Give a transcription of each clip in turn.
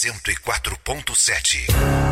104.7.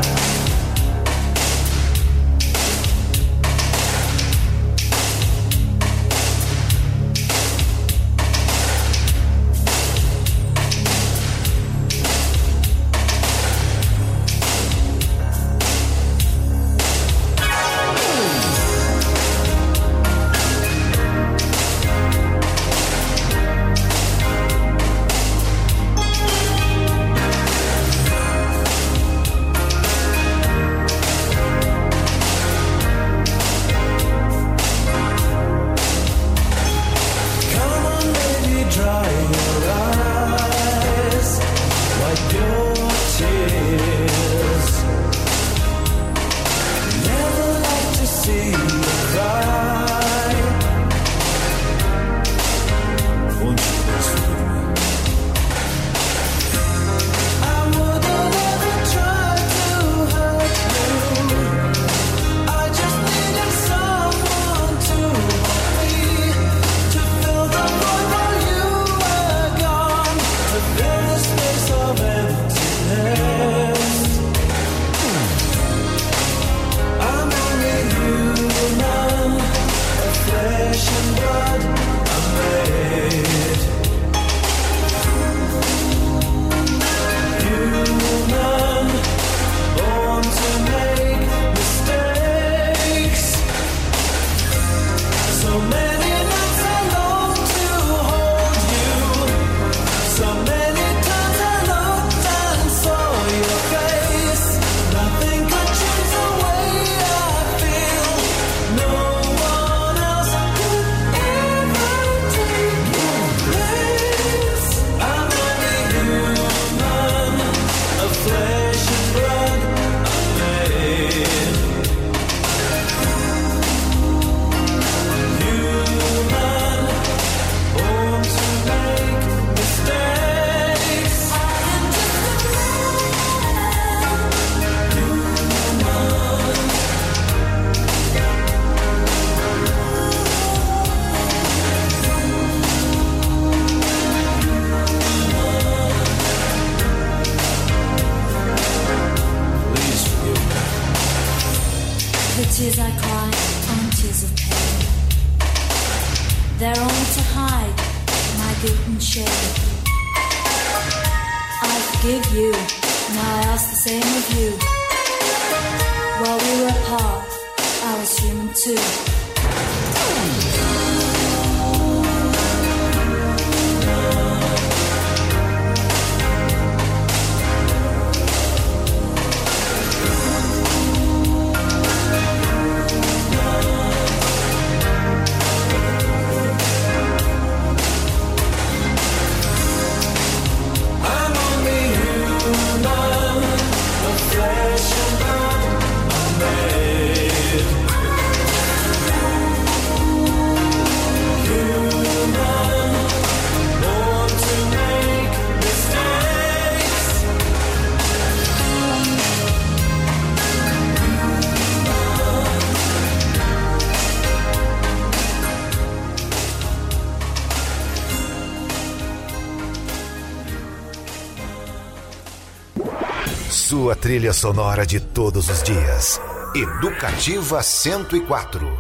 tears I cry aren't tears of pain. They're only to hide my guilt and shame. I forgive you, now I ask the same of you. While we were apart, I was human too. Sua trilha sonora de todos os dias. Educativa 104.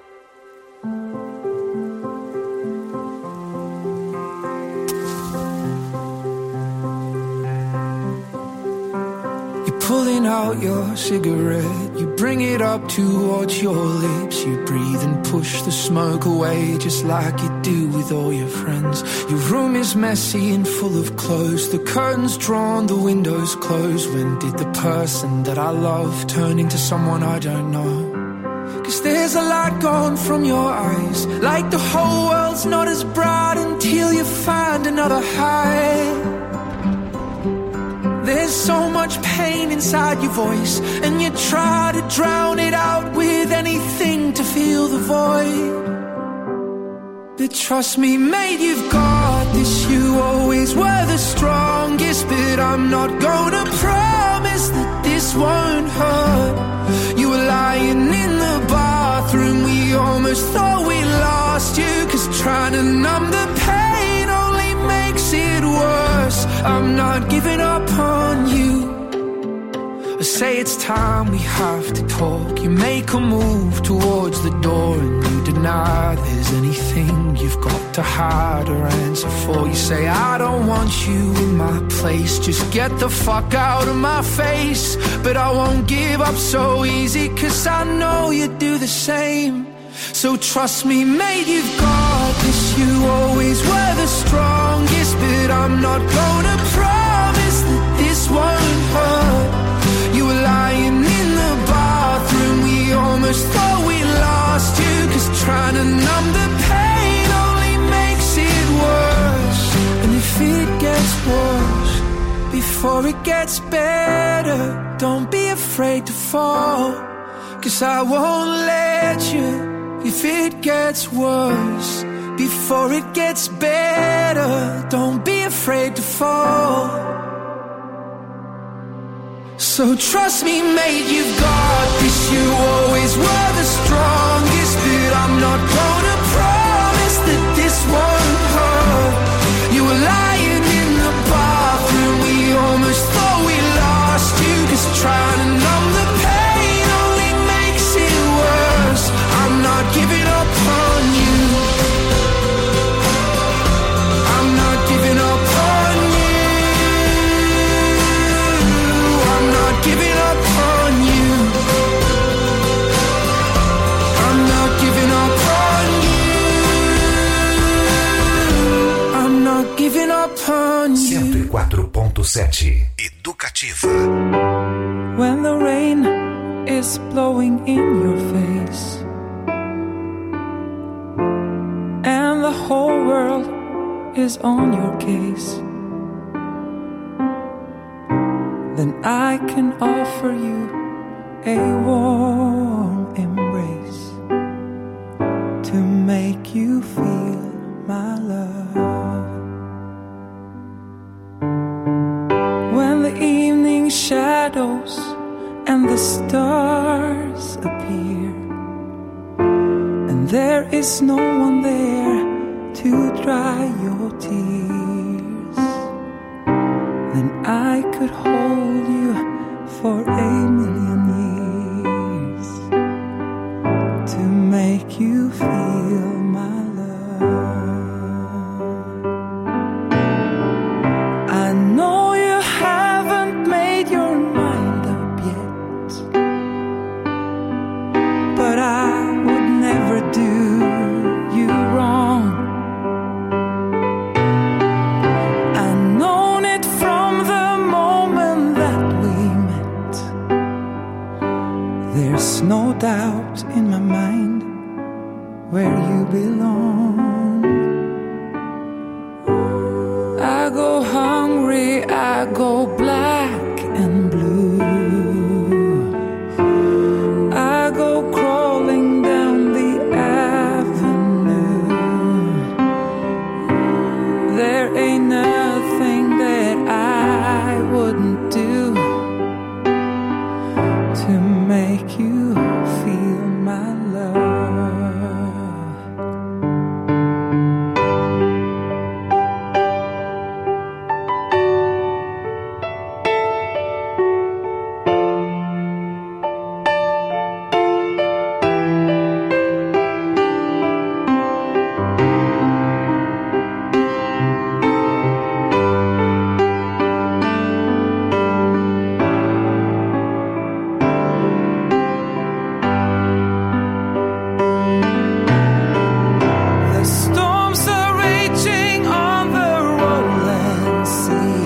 Pulling out your cigarette, you bring it up towards your lips. You breathe and push the smoke away, just like you do with all your friends. Your room is messy and full of clothes, the curtains drawn, the windows closed. When did the person that I love turn into someone I don't know? 'Cause there's a light gone from your eyes, like the whole world's not as bright until you find another high. There's so much pain inside your voice, and you try to drown it out with anything to fill the void. But trust me, mate, you've got this. You always were the strongest, but I'm not gonna promise that this won't hurt. You were lying in the bathroom, we almost thought we lost you, 'cause trying to numb the pain only makes it worse. 'cause I'm not giving up on you. I say it's time we have to talk. You make a move towards the door and you deny there's anything you've got to hide or answer for. You say I don't want you in my place, just get the fuck out of my face. But I won't give up so easy, 'cause I know you do the same. So trust me, mate, you've got this. You always were the strongest, but I'm not gonna promise that this won't hurt. You were lying in the bathroom, we almost thought we lost you, 'cause trying to numb the pain only makes it worse. And if it gets worse before it gets better, don't be afraid to fall, 'cause I won't let you. If it gets worse before it gets better, don't be afraid to fall. So trust me, mate, you've got this. You always were the strongest, but I'm not gonna promise that this won't hurt. You were lying in the bathroom, we almost thought we lost you, 'cause trying to numb the pain only makes it worse. I'm not giving up on you. I'm not giving up on you. I'm not giving up on you. I'm not giving up on you. I'm not giving up on you. 104.7 Educativa. When the rain is blowing in your face and the whole world is on your case, then I can offer you a warm embrace to make you feel my love. When the evening shadows and the stars appear and there is no one there to dry your tears, then I could hold you for a million years to make you feel my love. I know you haven't made your mind up yet, but I would never do you wrong. I've known it from the moment that we met. There's no doubt in my mind where you belong. I go hungry, I go black and blue. I go crawling down the avenue. There ain't nothing that I wouldn't do to make you feel my love. The storms are raging on the rolling sea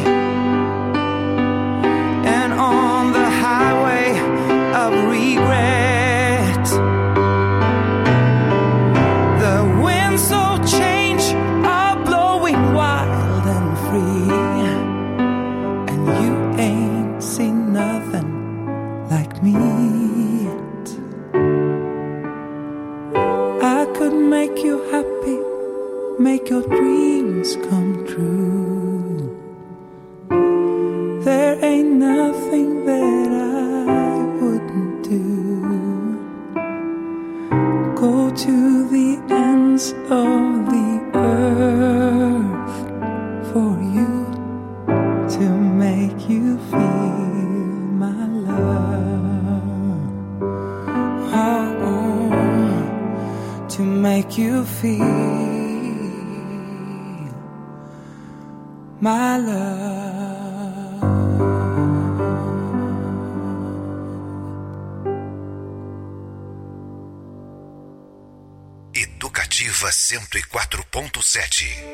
and on the highway of regret. The winds of change are blowing wild and free, and you ain't seen nothing like me yet. I could make you happy, make your dreams come true. There ain't nothing that I wouldn't do. Go to the ends of the earth for you make you feel my love. Educativa 104.7.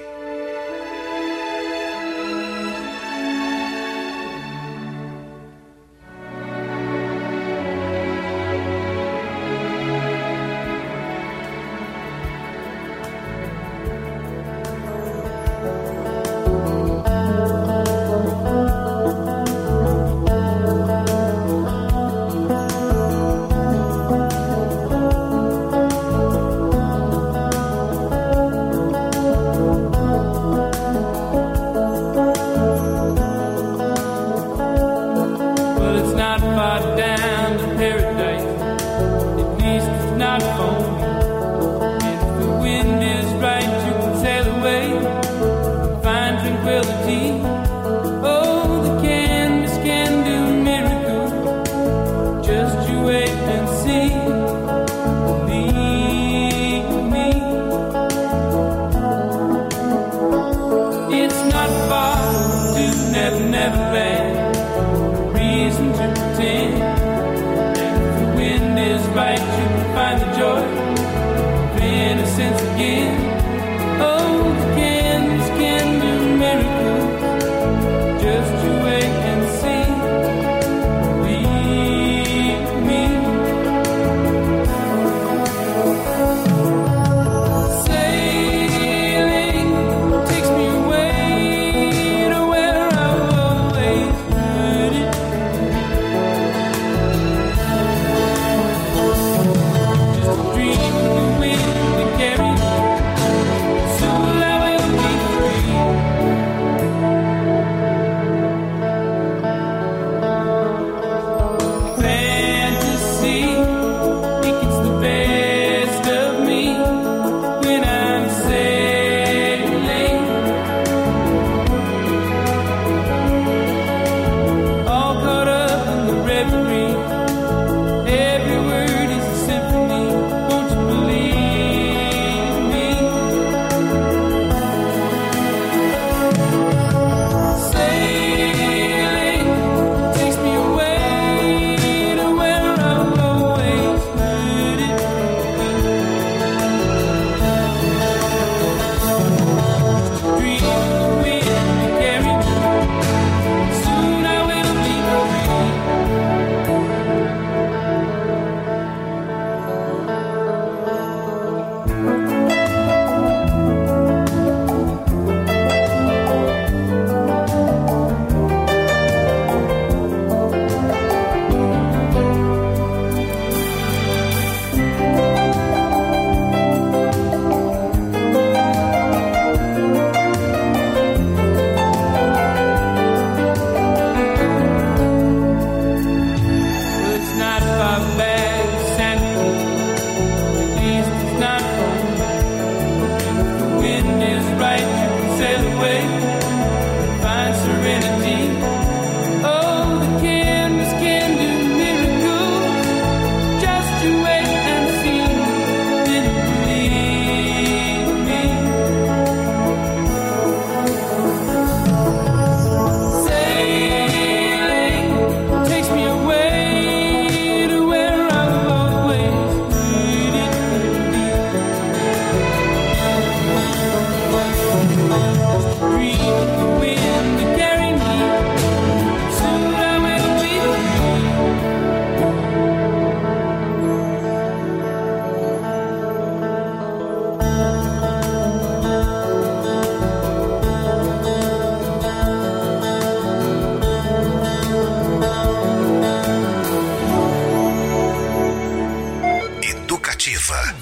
Educativa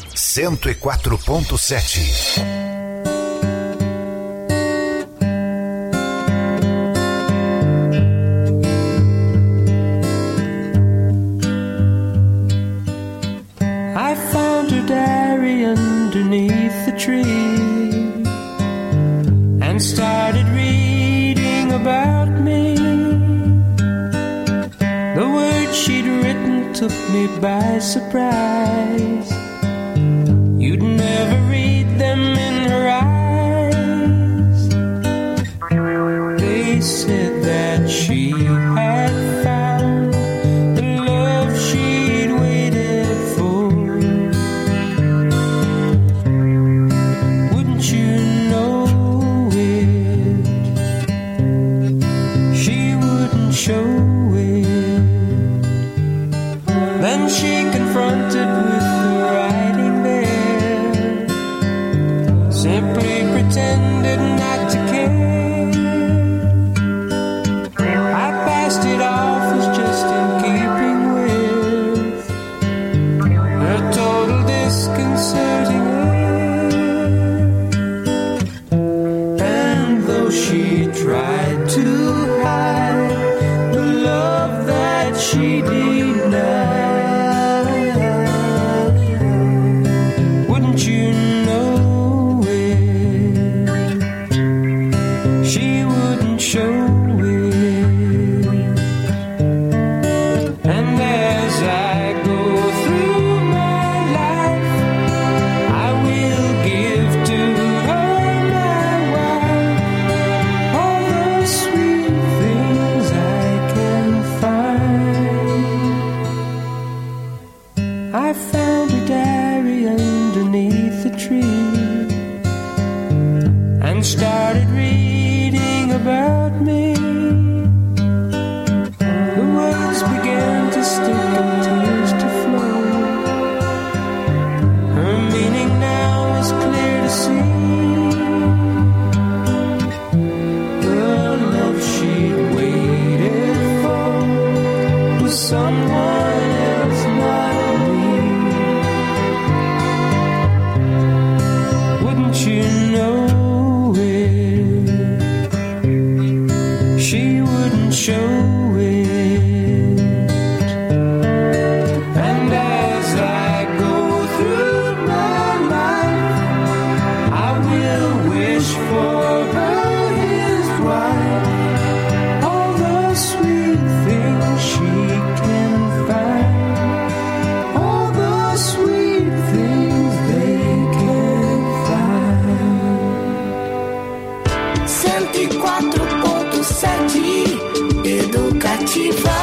104.7. By surprise, You'd never read them in her eyes. They said that she had found the love she'd waited for. Wouldn't you know it? She wouldn't show it. Then she confronted with the writing there, simply pretended not to care. I passed it off as just in keeping with her total disconcerting air. And though she tried to hide the love that she denied, wouldn't you know it? She wouldn't show it. And as I go through my life, I will give to her my wife all the sweet things I can find. I found a diary underneath the tree and started reading about me. The words began to stick and tears to flow. Her meaning now was clear to see. The love she'd waited for was someone else, not me. Wouldn't you know it? She wouldn't show it. And as I go through my life, I will wish for her his wife all the sweet things she can find, all the sweet things they can find. 104.7 Educativa.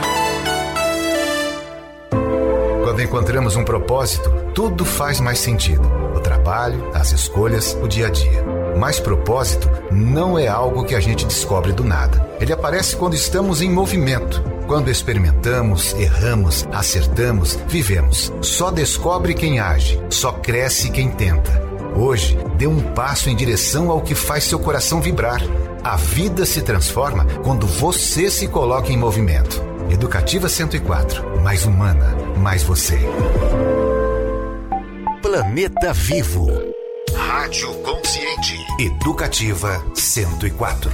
Quando encontramos um propósito, tudo faz mais sentido. O trabalho, as escolhas, o dia a dia. Mas propósito não é algo que a gente descobre do nada. Ele aparece quando estamos em movimento. Quando experimentamos, erramos, acertamos, vivemos. Só descobre quem age, só cresce quem tenta. Hoje, dê um passo em direção ao que faz seu coração vibrar. A vida se transforma quando você se coloca em movimento. Educativa 104, mais humana, mais você. Planeta Vivo. Rádio Consciente. Educativa 104.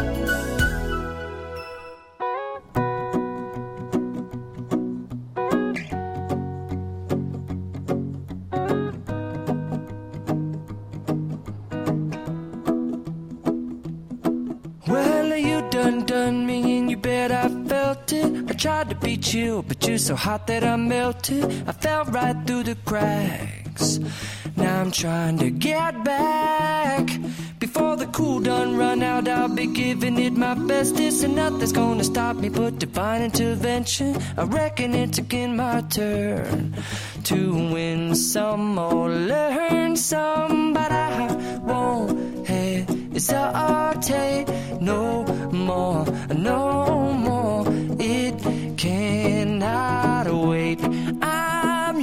Done me and you bet I felt it. I tried to be chill, but you're so hot that I melted. I fell right through the cracks. Now I'm trying to get back. Before the cool done run out, I'll be giving it my bestest, and nothing's gonna stop me but divine intervention. I reckon it's again my turn to win some or learn some, but I won't hesitate no more, no more. It cannot wait. I'm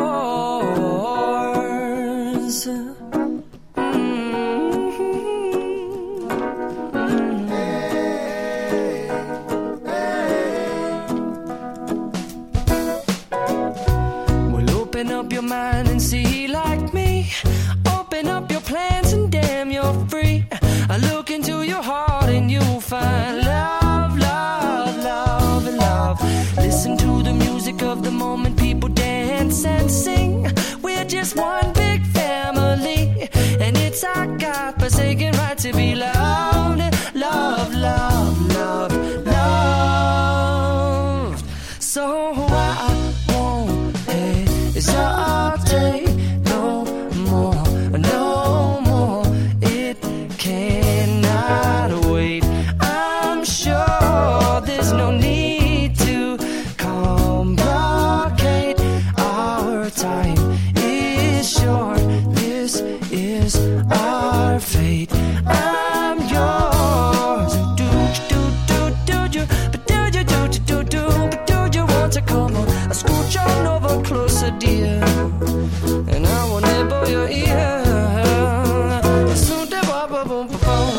yours. Well, open up your mind and see like me. Open up your plans and damn, you're free. I look into your heart and you'll find love, love, love, and love. Listen to the music of the moment, people dance and sing. We're just one big family, and it's our God-forsaken right to be loved, loved, loved, loved, loved. So I won't hesitate no so come on, scooch on over closer, dear, and I will nibble your ear. Soon to boom, boom, boom, boom.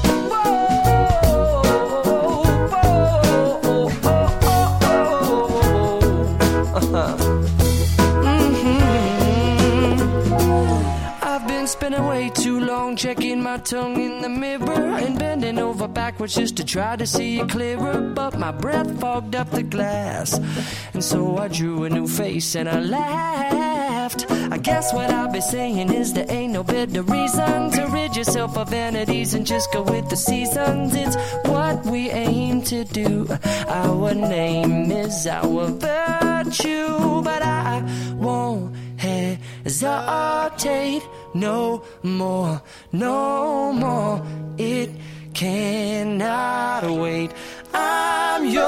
Spending way too long checking my tongue in the mirror and bending over backwards just to try to see it clearer, but my breath fogged up the glass, and so I drew a new face and I laughed. I guess what I'll be saying is there ain't no better reason to rid yourself of vanities and just go with the seasons. It's what we aim to do. Our name is our virtue, but I won't hesitate no more, no more. It cannot wait. I'm yours.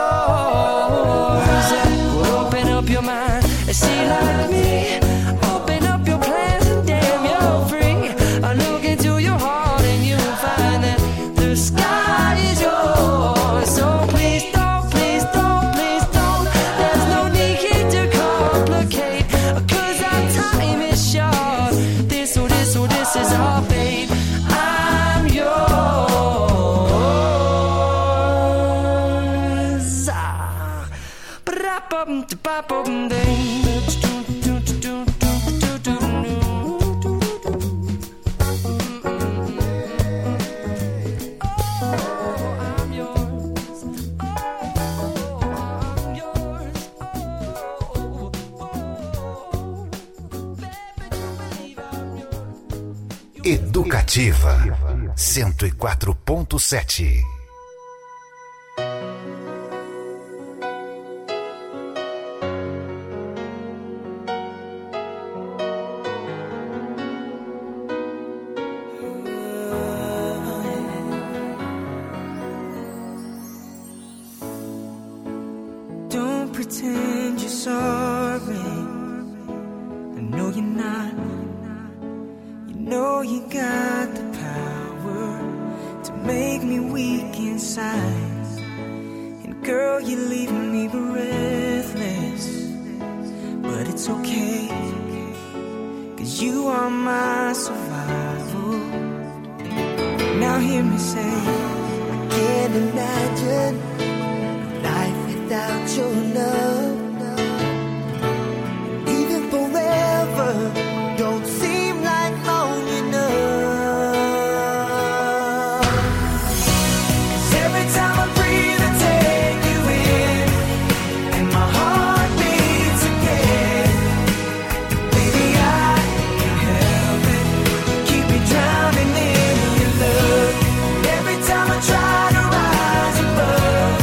Well, open up your mind and see like me. Open up your plans and damn, you're free. I look into your heart and you'll find that the sky is yours. So please don't, please don't, please don't. There's no need to complicate, 'cause our time is short. This is our fate. I'm yours. Educativa 104.7. Don't pretend you're sorry. I know you're not. Know you got the power to make me weak inside. And girl, you're leaving me breathless. But it's okay, 'cause you are my survival. Now hear me say, I can't imagine life without your love. Even forever don't seem like long enough. 'Cause every time I breathe I take you in, and my heart beats again. Baby, I can't help it, you keep me drowning in your love. And every time I try to rise above,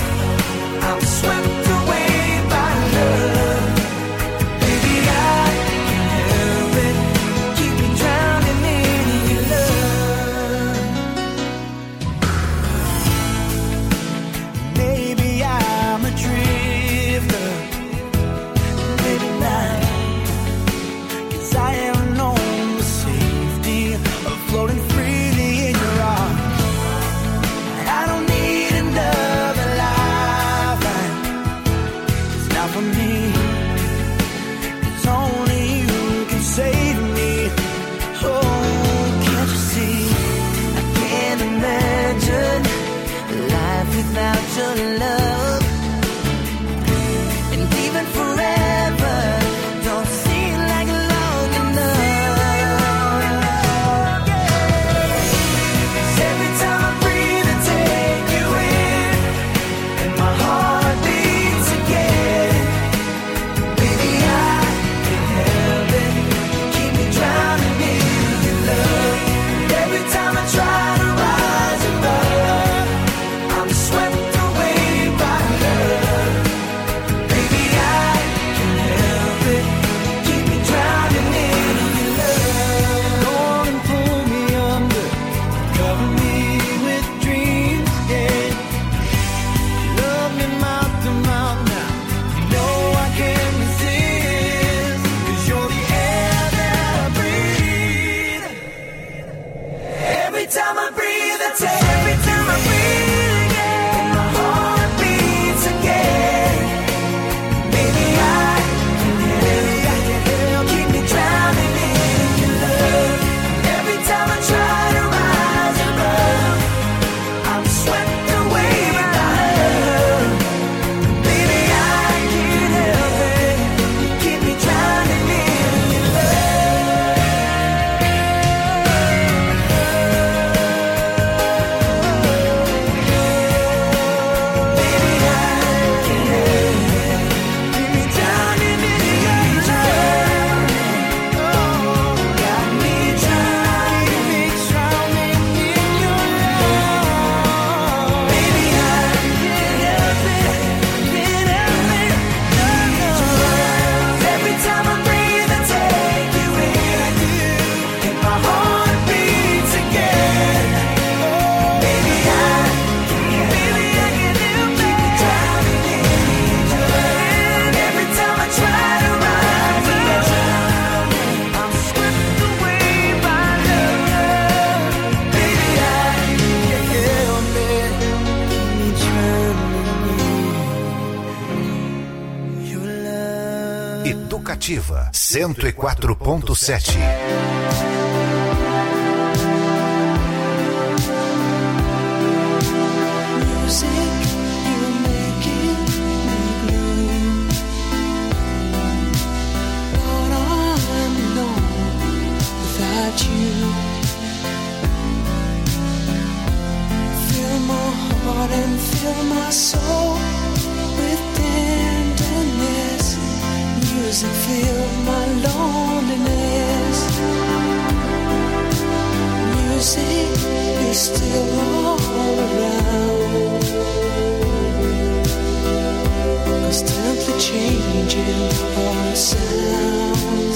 Educativa 104.7. And fill my soul with tenderness. Music fill my loneliness. Music is still all around. 'Cause gently changing all the sounds.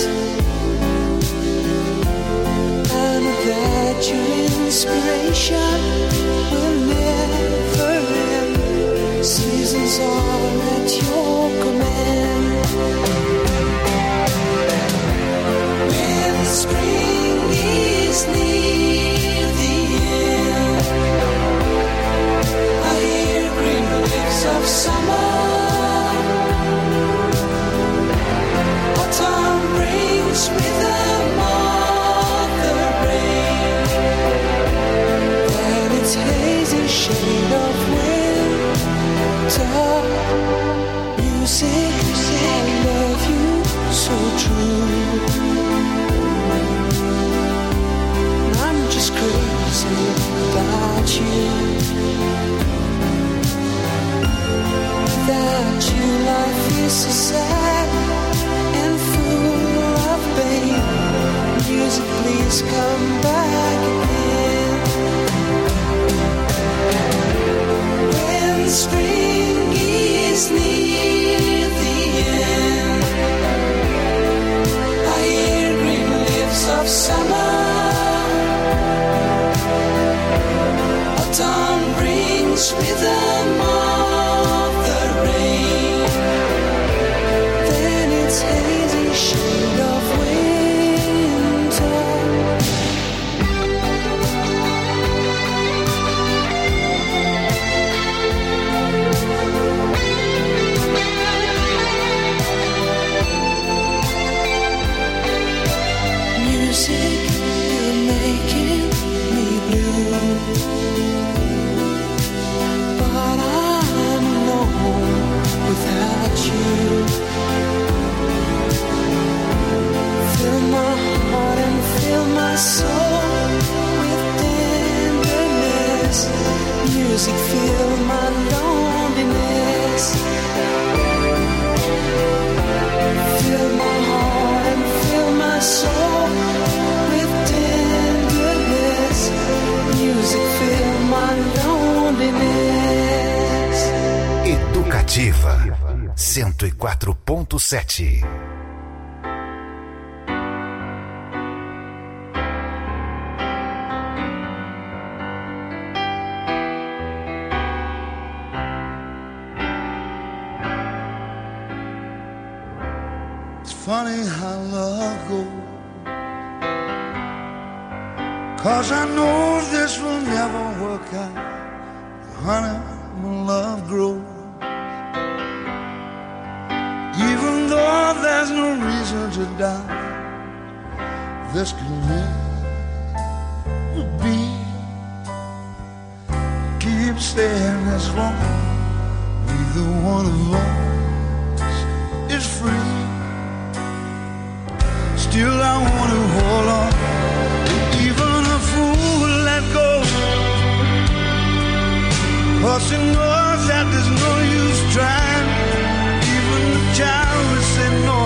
I know that your inspiration will never end. Seasons are at your command. When spring is near the end, I hear green leaves of summer. Autumn brings with them all the rain. Then it's hazy shade of winter. Music, I love you so true. I'm just crazy about you. Without you, life is so sad and full of pain. Music, please come back again. When spring is near the end, I hear green leaves of summer. Autumn brings with them all the rain. Then it's hazy shade of winter. Music, you're making me blue. But I'm alone without you. Fill my heart and fill my soul with tenderness. Music, fill my loneliness. Fill my heart and fill my soul with tenderness. Music, fill my loneliness. Educativa 104.7. Funny how love goes, 'cause I know this will never work out. Honey, my love grows, even though there's no reason to doubt. This could never be. Keep saying this wrong. Neither one of us is free. Still I want to hold on. Even a fool will let go, 'cause he knows that there's no use trying. Even the child will say no,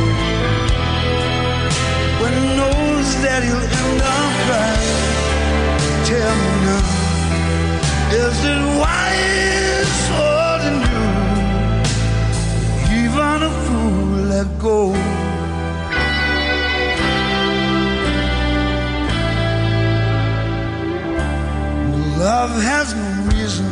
when he knows that he'll end up crying. Tell me now, is it wise holding you? Even a fool will let go. Love has no reason.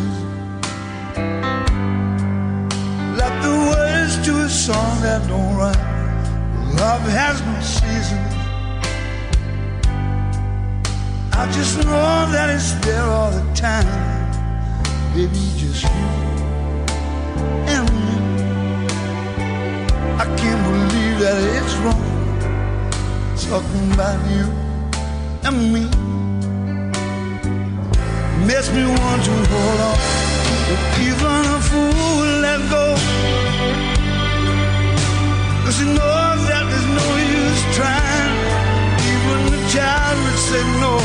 Let the words to a song that don't rhyme. Love has no season. I just know that it's there all the time. Baby, just you and me. I can't believe that it's wrong talking about you and me. Makes me want to hold on, but even a fool will let go. 'Cause he knows that there's no use trying. Even the child would say no.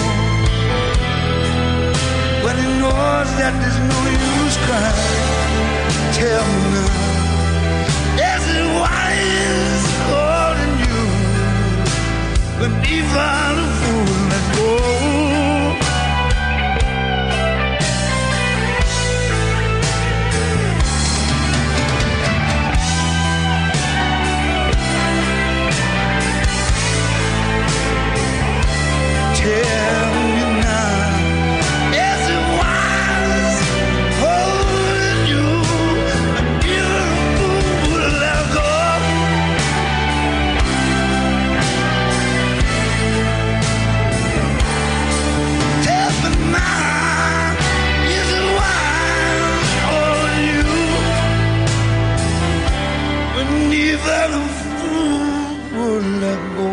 When he knows that there's no use crying. Tell me now, is it wise holding you when even a fool let go? Tell me now, is it wise holding you and you're a fool to let go? Tell me now, is it wise holding you when even a fool would let go?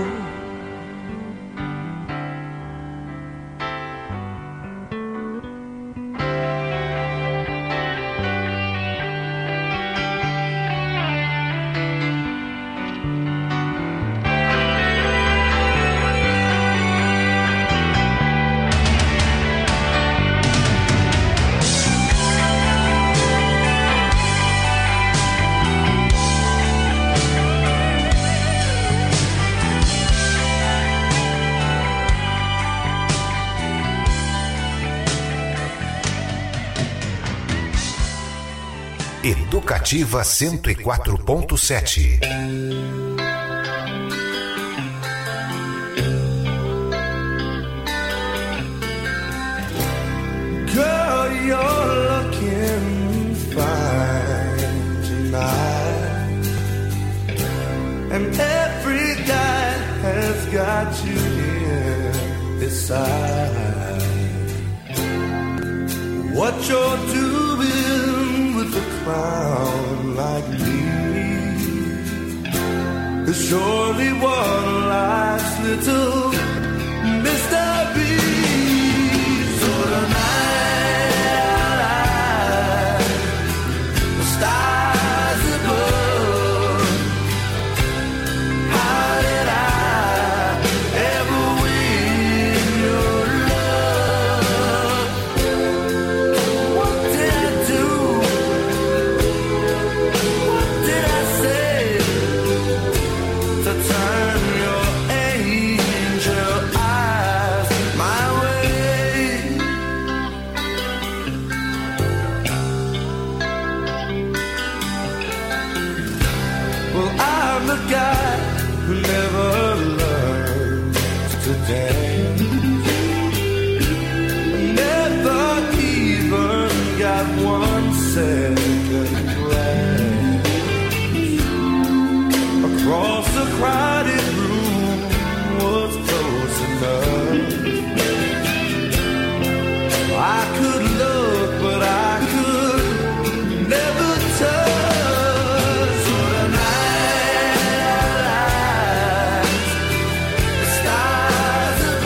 Educativa 104.7. Girl, you're looking fine tonight, and every guy has got you here beside. What you're doing with a clown like me is surely one of life's little mysteries. So tonight, the stars above, how did I ever win your love? What did I do? What did I say to turn your angel eyes my way? Well, I'm the guy who never learned to dance, never even got one second glance across the crowded room was close enough. I could look, but I could never touch. So tonight, the stars above.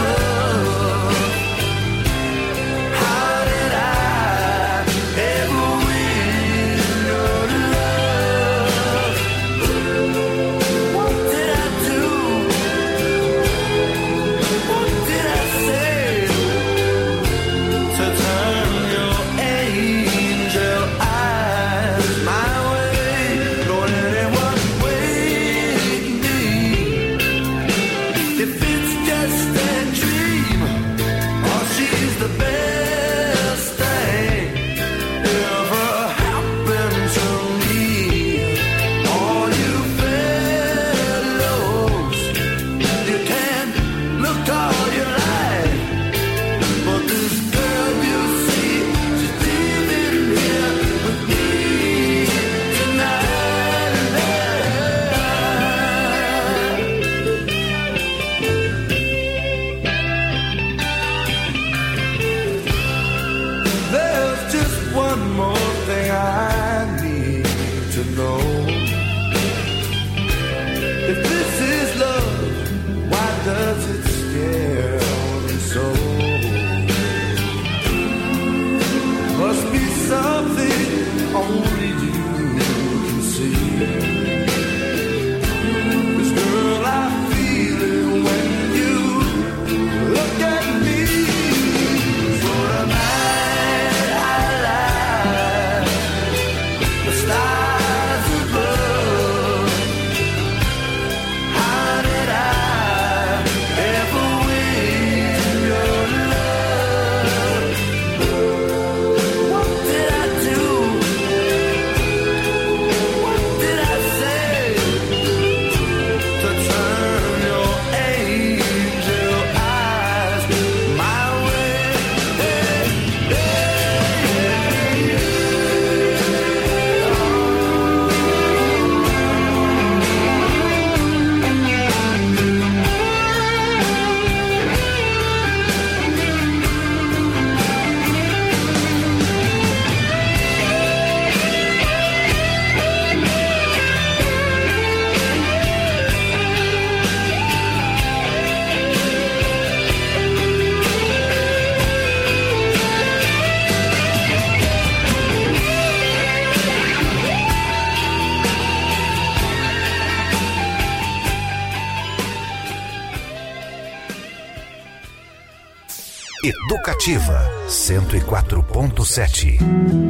Educativa 104.7.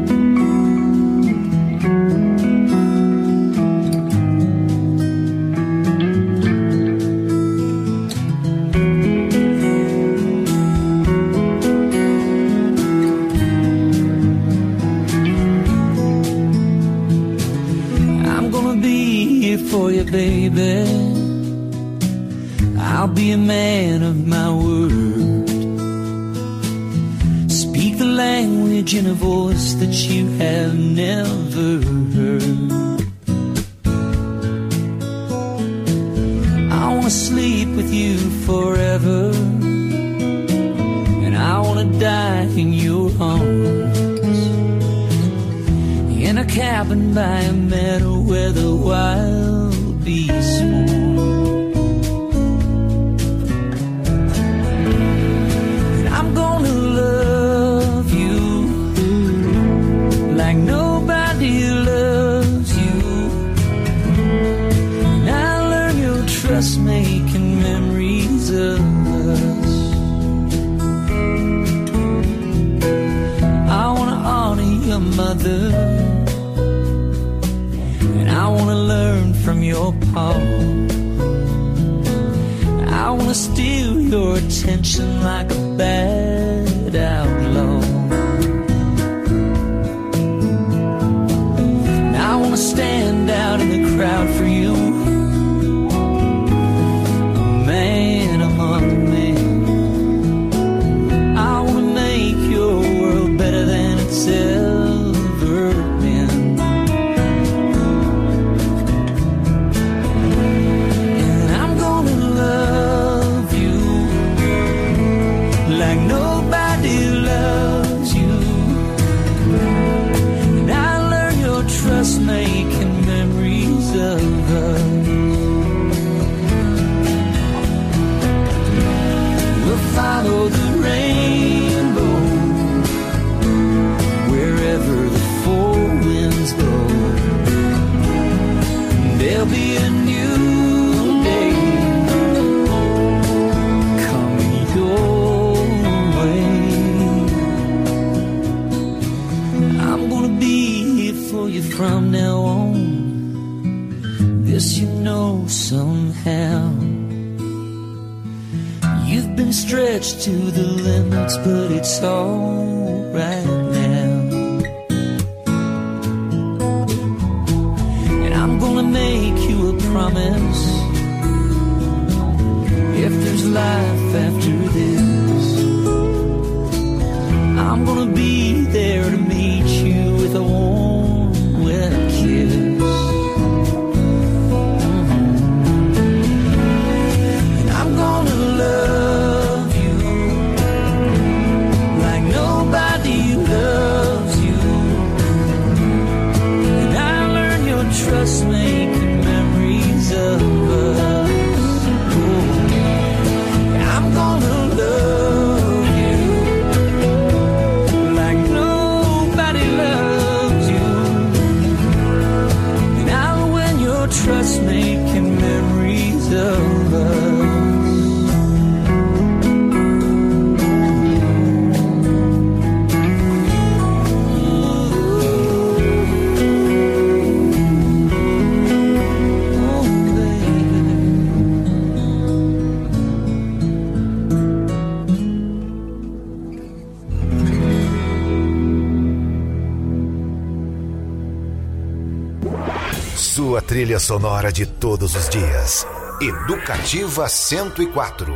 I'm gonna be here for you, baby. I'll be a man of my word. Speak the language in a voice that you have never heard. I wanna sleep with you forever, and I wanna die in your arms, in a cabin by a meadow where the wild bees swarm. Like nobody loves you, and I learn your trust making memories of us. I wanna honor your mother, and I wanna learn from your pa. I wanna steal your attention like a bad outlaw. Stand out in the crowd for you, a man among men. I wanna make your world better than it's ever been, and I'm gonna love you like nobody loves you, and I learn your trust making memories of us. We'll follow the rainbow wherever the four winds blow. There'll be a new day coming your way. I'm gonna be here for you from now on. This you know somehow. You've been stretched to the limits, but it's all right now. And I'm gonna make you a promise. If there's life after this, I'm gonna be there to meet you with a warm, wet kiss. Love you like nobody loves you, and I learn your trust making memories of us. Oh, I'm gonna love you like nobody loves you, and I'll win your trust making memories of us. Sua trilha sonora de todos os dias. Educativa 104.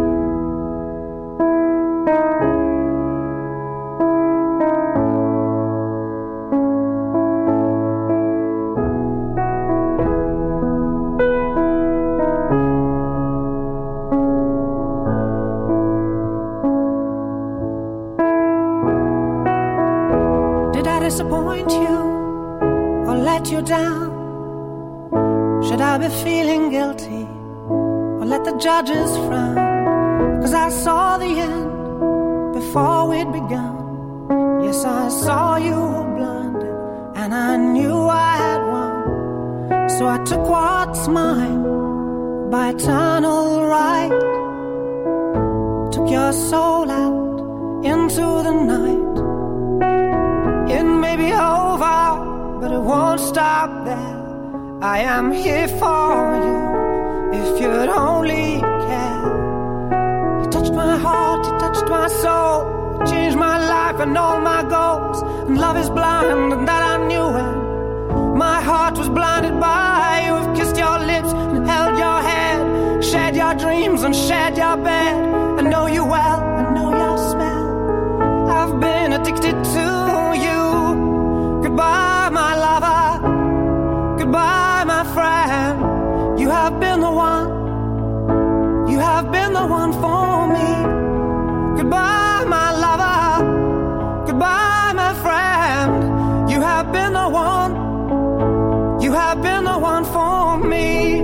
Did I disappoint you or let you down? Should I be feeling guilty or let the judges frown? 'Cause I saw the end before we'd begun. Yes, I saw you were blinded and I knew I had won. So I took what's mine by eternal right, took your soul out into the night. It may be over, but it won't stop there. I am here for you, if you'd only care. You touched my heart, you touched my soul, you changed my life and all my goals. And love is blind, and that I knew when my heart was blinded by you. I've kissed your lips and held your head, shared your dreams and shared your bed. I know you well, I know your smell. I've been addicted to you. Goodbye, my lover. Goodbye, my friend. You have been the one. You have been the one for me. Goodbye, my lover. Goodbye, my friend. You have been the one. You have been the one for me.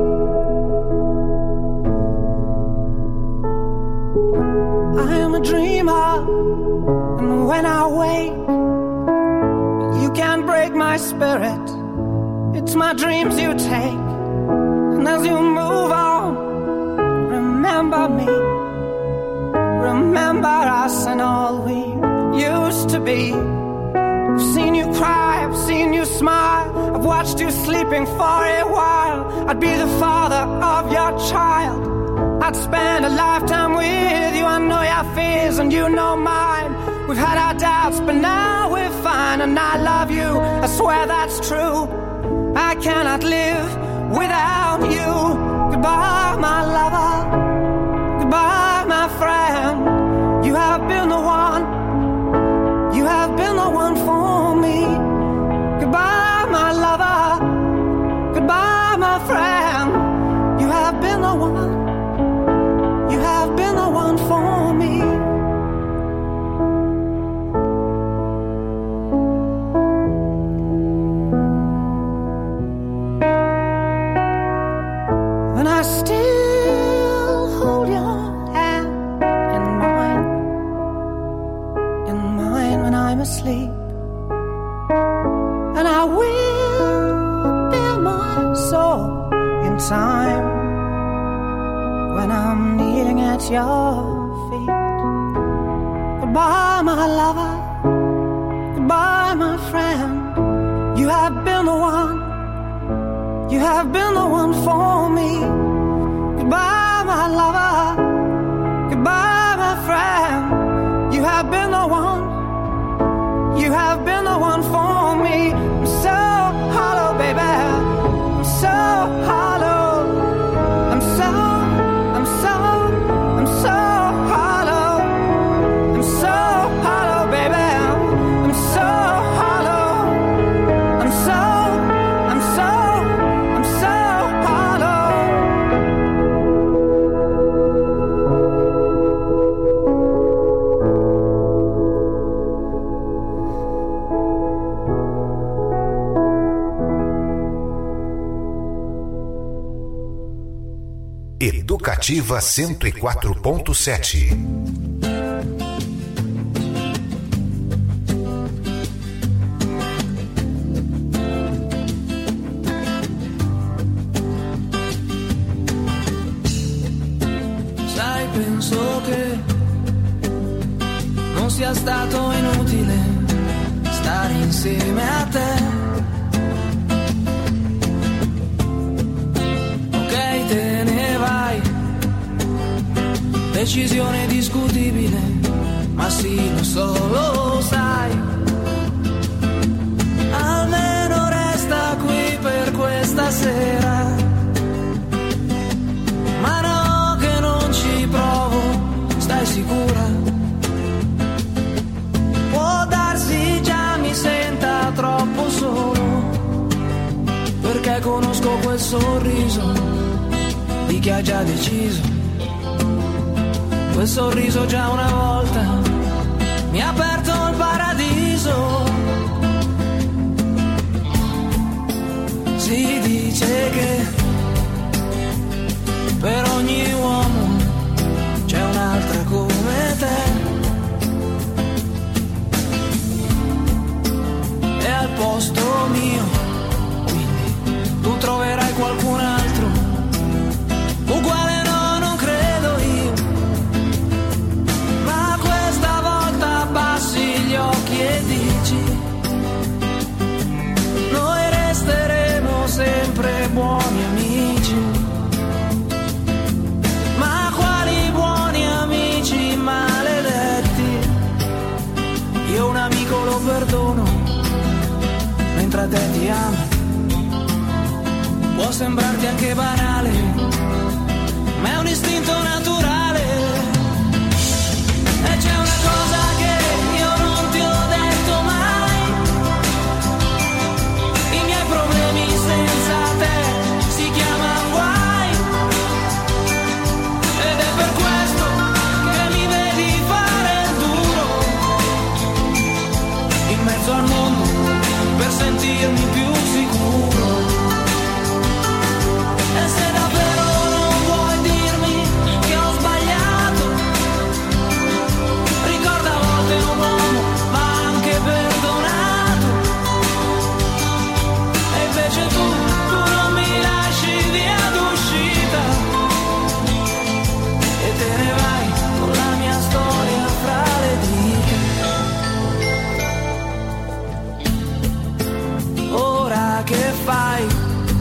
I am a dreamer, and when I wake, you can't break my spirit. It's my dreams you take, and as you move on, remember me. Remember us and all we used to be. I've seen you cry, I've seen you smile, I've watched you sleeping for a while. I'd be the father of your child. I'd spend a lifetime with you. I know your fears and you know mine. We've had our doubts, but now we're fine. And I love you, I swear that's true. I cannot live without you. Goodbye, my lover. Goodbye, my friend. You have been the one. You have been the one for me. Goodbye, my lover. Goodbye, my friend. You have been the one. You have been the one for me. And I still hold your hand in mine when I'm asleep. And I will bear my soul in time when I'm kneeling at your feet. Goodbye, my lover. Goodbye, my friend. You have been the one. You have been the one for me. Goodbye, my lover. Goodbye, my friend. You have been the one. You have been the one for me. I'm so hollow, baby. I'm so hollow. I'm so hollow. I'm so hollow, baby. I'm so hollow. I'm so hollow. Educativa 104.7. Sai, penso che non sia stato inutile stare insieme a te. Ok, te ne vai, decisione discutibile, ma sì, lo sai. Almeno resta qui per questa sera. Ma no, che non ci provo, stai sicura? Può darsi già mi senta troppo solo, perché conosco quel sorriso di chi ha già deciso. Quel sorriso già una volta mi ha aperto il paradiso. Si dice che per ogni uomo c'è un'altra come te, e al posto mio quindi tu troverai qualcun altro uguale. No, non credo io, ma questa volta può sembrarti anche banale, ma è un istinto naturale. E c'è una cosa che io non ti ho detto mai: i miei problemi senza te si chiamano guai. Ed è per questo che mi vedi fare il duro in mezzo al mondo per sentirmi più sicuro. E se davvero non vuoi dirmi che ho sbagliato, ricorda a volte un uomo va anche perdonato. E invece tu non mi lasci via d'uscita e te ne vai con la mia storia fra le dita. Ora che fai?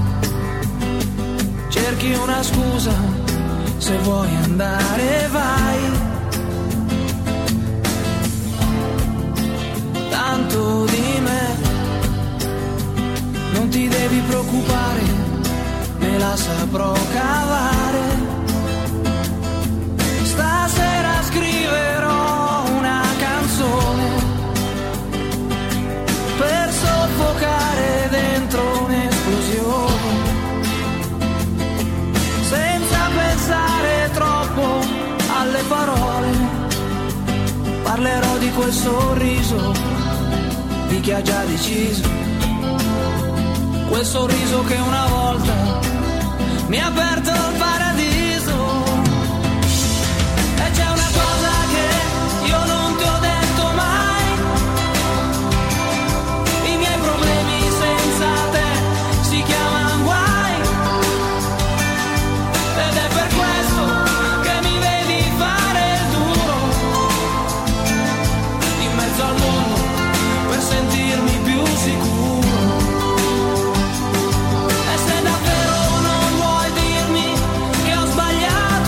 Cerchi una scusa, se vuoi andare vai. Tanto di me non ti devi preoccupare, me la saprò cavare. Stasera scriverò una canzone per soffocare dentro un'esplosione, senza pensare troppo alle parole. Parlerò di quel sorriso di chi ha già deciso, quel sorriso che una volta mi ha aperto il paradiso. E c'è una cosa che io non ti ho detto mai: i miei problemi senza te si chiamano guai. Ed è per questo che mi vedi fare il duro in mezzo al mondo per sentirmi più sicuro. E se davvero non vuoi dirmi che ho sbagliato,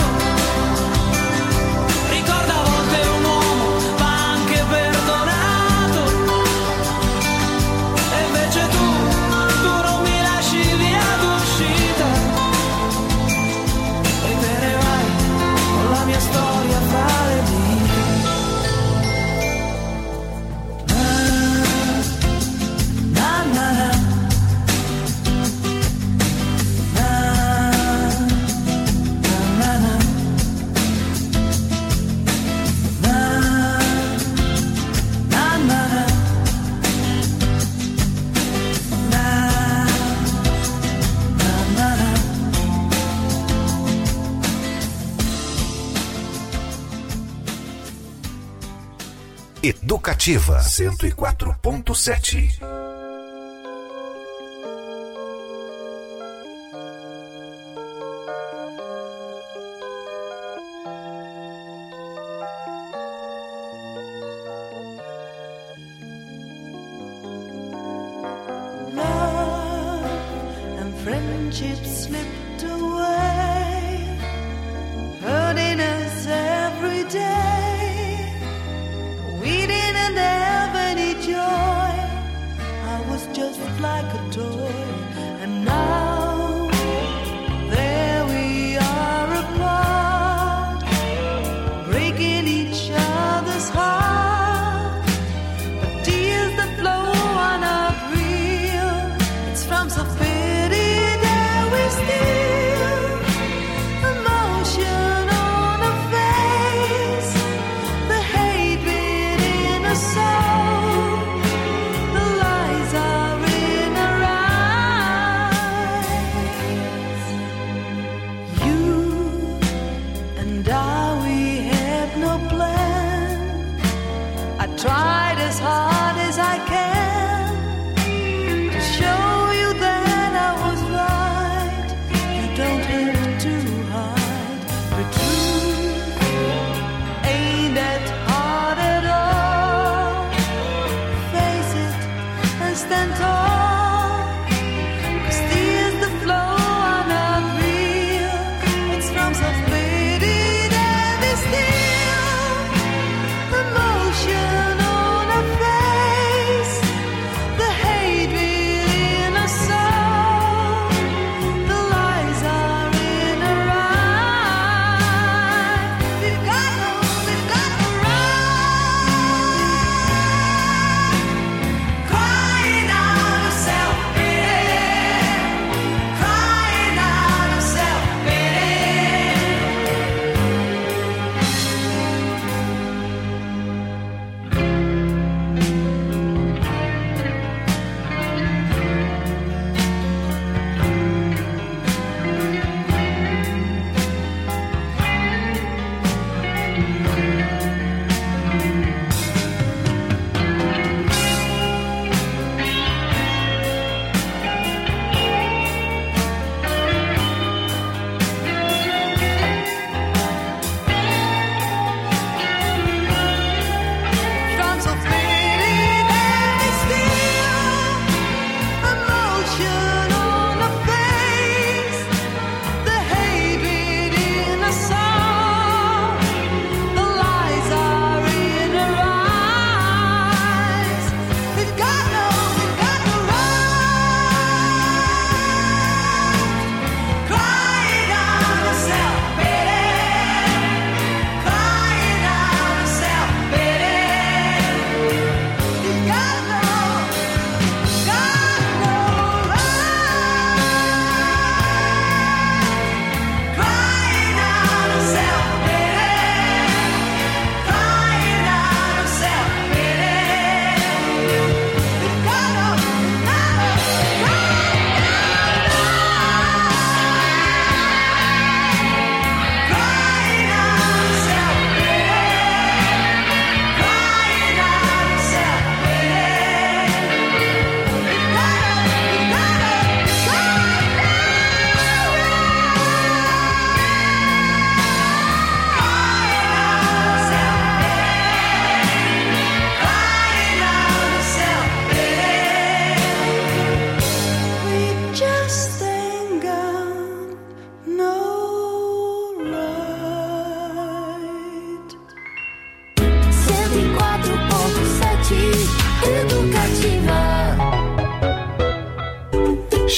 ricorda a volte un uomo va anche perdonato. E invece tu non mi lasci via d'uscita e te ne vai con la mia storia fra le dita. Na, na, na, na, na, na, na, na, na, Educativa 104.7. Love and friendship slipped away, hurting us every day. We didn't have any joy. I was just like a toy, and now there we are apart, breaking each other's heart. The tears that flow are not real. It's from self-pity that we steal. Emotion on our face, the hatred in our soul, the lies are in our eyes.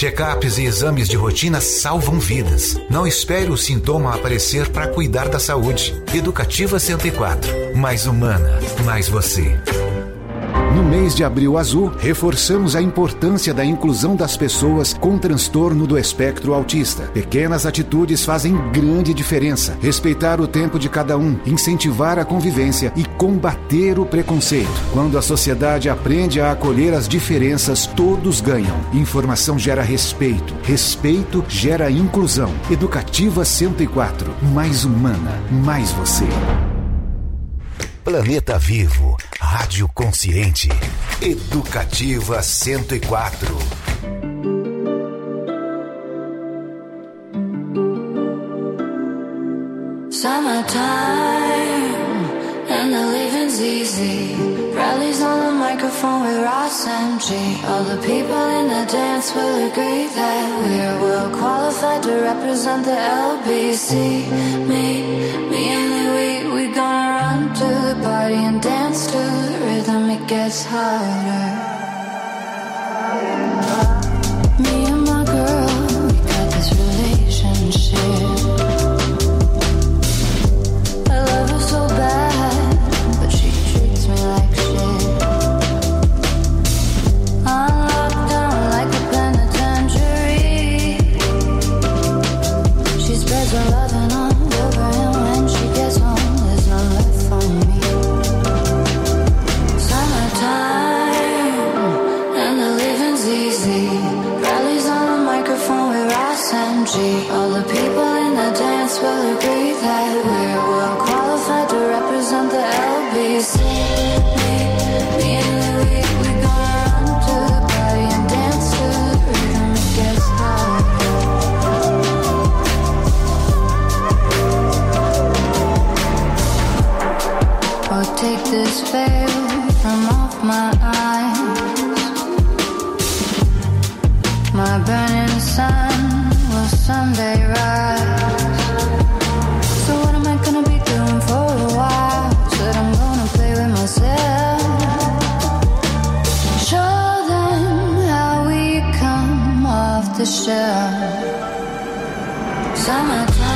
Check-ups e exames de rotina salvam vidas. Não espere o sintoma aparecer para cuidar da saúde. Educativa 104. Mais humana, mais você. No mês de Abril Azul, reforçamos a importância da inclusão das pessoas com transtorno do espectro autista. Pequenas atitudes fazem grande diferença. Respeitar o tempo de cada um, incentivar a convivência e combater o preconceito. Quando a sociedade aprende a acolher as diferenças, todos ganham. Informação gera respeito. Respeito gera inclusão. Educativa 104. Mais humana, mais você. Planeta Vivo, Rádio Consciente, Educativa 104. Summertime and the living's easy. Rallies on the microphone with Ross MG. All the people in the dance will agree that we're well qualified to represent the LBC. Me and Louie, we gonna run to the party and dance to the rhythm. It gets harder. Me and my girl, we got this relationship. I love her so bad, but she treats me like shit. I'm locked down like a penitentiary. She spreads her loving all over, and when she gets home, there's none left for me. Summertime and the living's easy. Rallies on the microphone with Ross MG. All the people in the dance will agree that we're well qualified to represent the LBC. Me and Louie, we gonna run to the party and dance to the rhythm. It gets harder. Oh, take this veil from off my eyes. My burning sun will someday rise. So what am I gonna be doing for a while? Said I'm gonna play with myself. Show them how we come off the shelf. Summertime